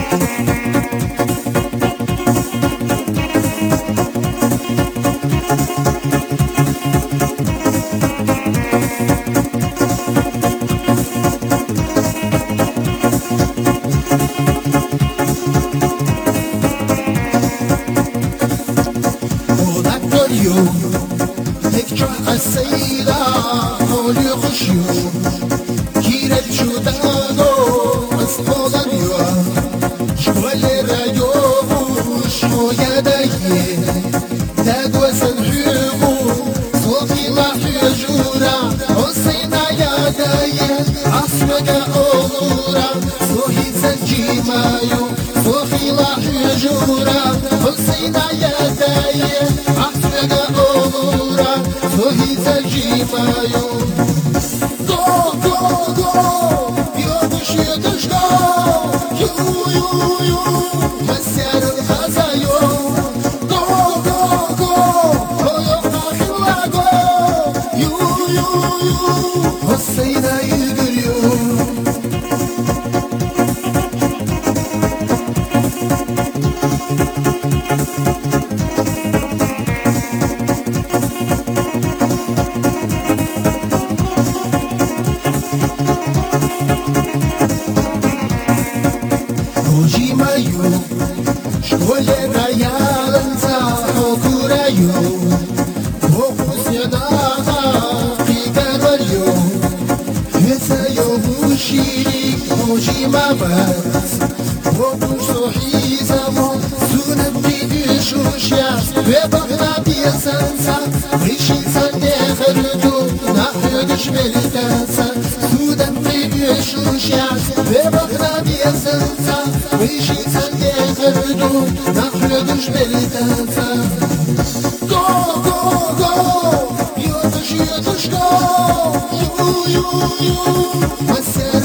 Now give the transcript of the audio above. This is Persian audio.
السيدة مولي خشيو كيرت شودانو أصحاب اليوم شوال الرجوم شو يدي تدوى سنحيبو صوتي ما حجورا حسينا يدي عصمك أغورا صوحي سنجي مايو صوحي لا حجورا حسينا يدي عصمك أغورا صوحي سنجي مايو Go, go, go, yokuş yokuş go Yu, yu, yu, mesyarın hazayo Go, go, go, koyok nakıla go Yu, yu, yu, Hüseyin'e yürüyor Ojimayo, şkole rayanza okurayo, okusyada figaryo, hesayo bushiri ojimabat, okusohizamo sunabdi düşüşyas ve bakna piyasansa, rişinsan neferdu nahyoduş melitasa, sunabdi düşüşyas ve bakna piyasansa. ويشي سندي خردو نخلدش بلتاسا Go, go, go يوتش يوتش go يو يو يو